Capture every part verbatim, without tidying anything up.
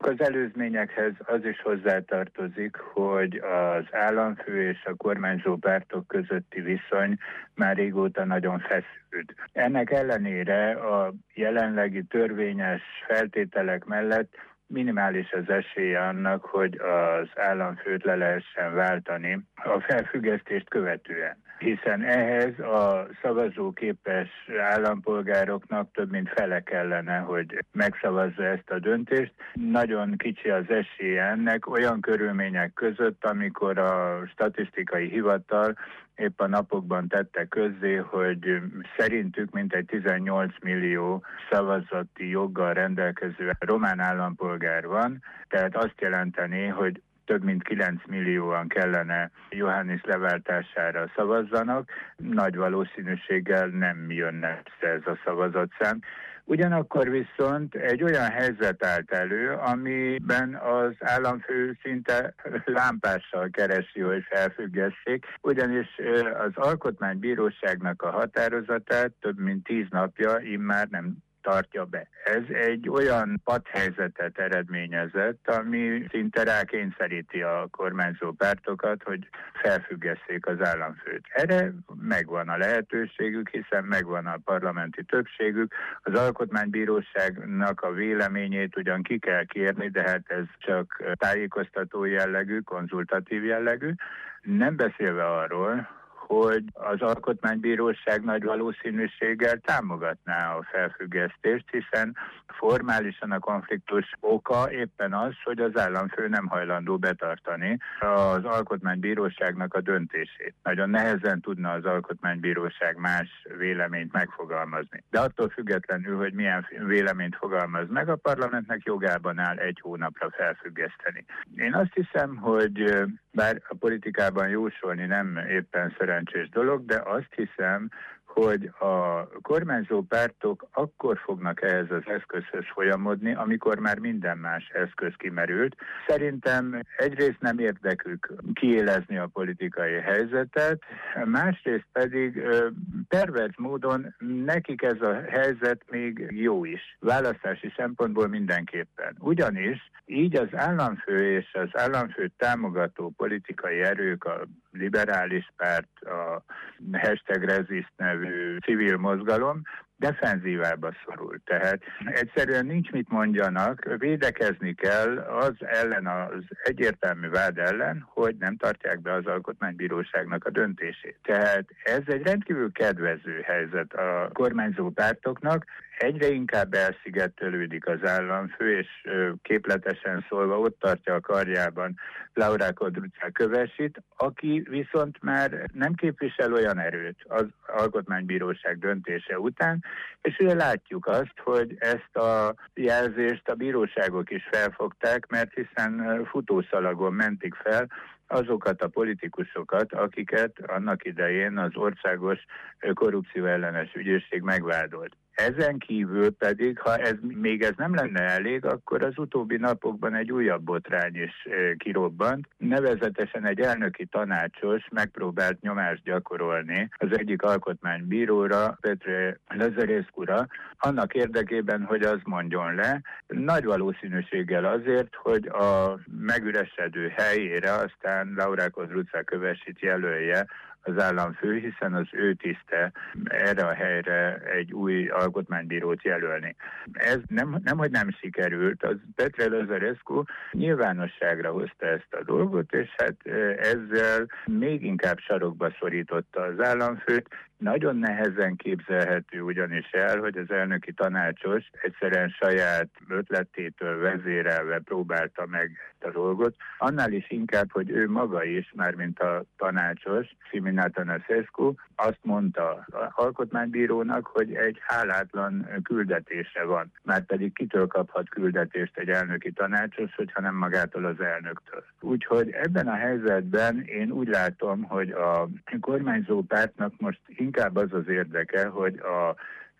Az előzményekhez az is hozzátartozik, hogy az államfő és a kormányzó pártok közötti viszony már régóta nagyon feszült. Ennek ellenére a jelenlegi törvényes feltételek mellett minimális az esélye annak, hogy az államfőt le lehessen váltani a felfüggesztést követően. Hiszen ehhez a szavazóképes állampolgároknak több mint fele kellene, hogy megszavazza ezt a döntést. Nagyon kicsi az esélye ennek olyan körülmények között, amikor a statisztikai hivatal épp a napokban tette közzé, hogy szerintük mintegy tizennyolc millió szavazati joggal rendelkező román állampolgár van, tehát azt jelenteni, hogy több mint kilenc millióan kellene Iohannis leváltására szavazzanak, nagy valószínűséggel nem jönne ez a szavazatszám. Ugyanakkor viszont egy olyan helyzet állt elő, amiben az államfő szinte lámpással keresi, hogy felfüggesszék, ugyanis az Alkotmánybíróságnak a határozatát több mint tíz napja immár nem tartja be. Ez egy olyan padhelyzetet eredményezett, ami szinte rákényszeríti a kormányzó pártokat, hogy felfüggesszék az államfőt. Erre megvan a lehetőségük, hiszen megvan a parlamenti többségük. Az Alkotmánybíróságnak a véleményét ugyan ki kell kérni, de hát ez csak tájékoztató jellegű, konzultatív jellegű. Nem beszélve arról, hogy az Alkotmánybíróság nagy valószínűséggel támogatná a felfüggesztést, hiszen formálisan a konfliktus oka éppen az, hogy az államfő nem hajlandó betartani az Alkotmánybíróságnak a döntését. Nagyon nehezen tudna az Alkotmánybíróság más véleményt megfogalmazni. De attól függetlenül, hogy milyen véleményt fogalmaz meg, a parlamentnek jogában áll egy hónapra felfüggeszteni. Én azt hiszem, hogy bár a politikában jósolni nem éppen szerencsés dolog, de azt hiszem, hogy a kormányzó pártok akkor fognak ehhez az eszközhöz folyamodni, amikor már minden más eszköz kimerült. Szerintem egyrészt nem érdekük kiélezni a politikai helyzetet, másrészt pedig perverz módon nekik ez a helyzet még jó is. Választási szempontból mindenképpen. Ugyanis így az államfő és az államfőt támogató politikai erők, a liberális párt, a hashtag Resist nevű civil mozgalom defenzívába szorul. Tehát egyszerűen nincs mit mondjanak, védekezni kell az ellen, az egyértelmű vád ellen, hogy nem tartják be az Alkotmánybíróságnak a döntését. Tehát ez egy rendkívül kedvező helyzet a kormányzó pártoknak, egyre inkább elszigetelődik az államfő, és képletesen szólva ott tartja a karjában Laura Codruța Kövessit, aki viszont már nem képvisel olyan erőt az Alkotmánybíróság döntése után, és ugye látjuk azt, hogy ezt a jelzést a bíróságok is felfogták, mert hiszen futószalagon mentik fel azokat a politikusokat, akiket annak idején az Országos Korrupció Ellenes Ügyészség megvádolt. Ezen kívül pedig, ha ez még ez nem lenne elég, akkor az utóbbi napokban egy újabb botrány is kirobbant. Nevezetesen egy elnöki tanácsos megpróbált nyomást gyakorolni az egyik alkotmánybíróra, Petre Lazarescu-ra, annak érdekében, hogy az mondjon le. Nagy valószínűséggel azért, hogy a megüresedő helyére aztán Laura Codruța Kövesit jelölje az államfő, hiszen az ő tiszte erre a helyre egy új alkotmánybírót jelölni. Ez nem, nem hogy nem sikerült, az Petre Lazarescu nyilvánosságra hozta ezt a dolgot, és hát ezzel még inkább sarokba szorította az államfőt. Nagyon nehezen képzelhető ugyanis el, hogy az elnöki tanácsos egyszerűen saját ötletétől vezérelve próbálta meg ezt a dolgot. Annál is inkább, hogy ő maga is, mármint a tanácsos, Simin Atanasescu, azt mondta az alkotmánybírónak, hogy egy hálátlan küldetése van. Márpedig kitől kaphat küldetést egy elnöki tanácsos, hogyha nem magától az elnöktől. Úgyhogy ebben a helyzetben én úgy látom, hogy a kormányzó pártnak most inkább az az érdeke, hogy a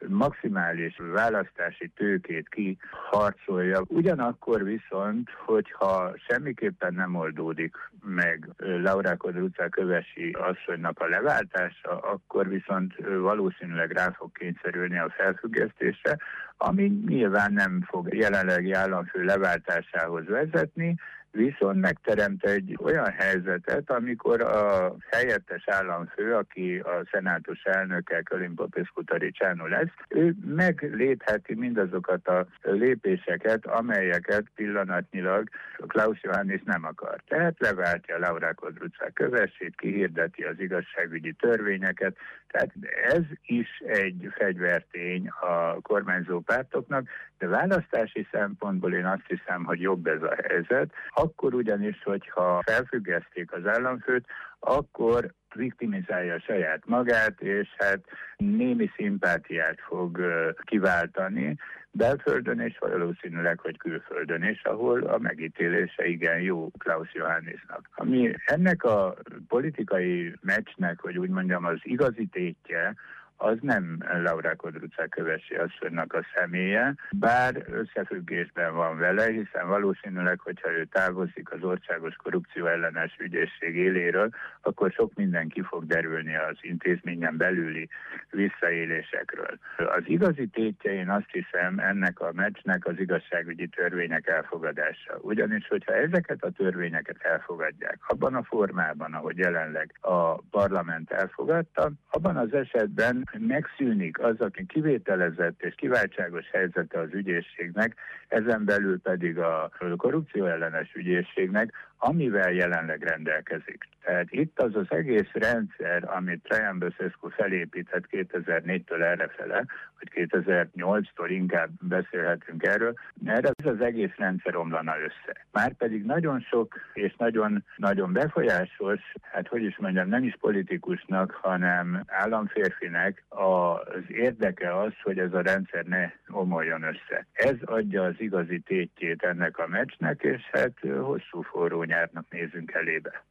maximális választási tőkét kiharcolja. Ugyanakkor viszont, hogyha semmiképpen nem oldódik meg Laura Codruca-Kövesi asszonynak a leváltása, akkor viszont valószínűleg rá fog kényszerülni a felfüggesztésre, ami nyilván nem fog jelenlegi államfő leváltásához vezetni, viszont megteremt egy olyan helyzetet, amikor a helyettes államfő, aki a szenátus elnöke, Kölin Popescu-Taricsánó lesz, ő meglépheti mindazokat a lépéseket, amelyeket pillanatnyilag Klaus Johannis nem akar. Tehát leváltja Laura Codruca-Kövesit, kihirdeti az igazságügyi törvényeket, tehát ez is egy fegyvertény a kormányzó pártoknak, de választási szempontból én azt hiszem, hogy jobb ez a helyzet. Akkor ugyanis, hogyha felfüggeszték az államfőt, akkor viktimizálja saját magát, és hát némi szimpátiát fog kiváltani belföldön, és valószínűleg, hogy külföldön is, ahol a megítélése igen jó Klaus Johannisnak. Ami ennek a politikai meccsnek, hogy úgy mondjam, az igazi tétje, az nem Laura Codruca-Kövesi asszonynak a személye, bár összefüggésben van vele, hiszen valószínűleg, hogyha ő távozik az Országos Korrupció Ellenes Ügyészség éléről, akkor sok minden ki fog derülni az intézményen belüli visszaélésekről. Az igazi tétje, én azt hiszem, ennek a meccsnek az igazságügyi törvények elfogadása. Ugyanis, hogyha ezeket a törvényeket elfogadják, abban a formában, ahogy jelenleg a parlament elfogadta, abban az esetben megszűnik az, aki kivételezett és kiváltságos helyzete az ügyészségnek, ezen belül pedig a korrupció ellenes ügyészségnek, amivel jelenleg rendelkezik. Tehát itt az az egész rendszer, amit Traian Băsescu felépített kétezer-négytől errefele, vagy kétezer-nyolctól inkább beszélhetünk erről, erre ez az egész rendszer omlana össze. Márpedig nagyon sok és nagyon, nagyon befolyásos, hát hogy is mondjam, nem is politikusnak, hanem államférfinek az érdeke az, hogy ez a rendszer ne omoljon össze. Ez adja az igazi tétjét ennek a meccsnek, és hát hosszú forró nyárnak nézünk elébe.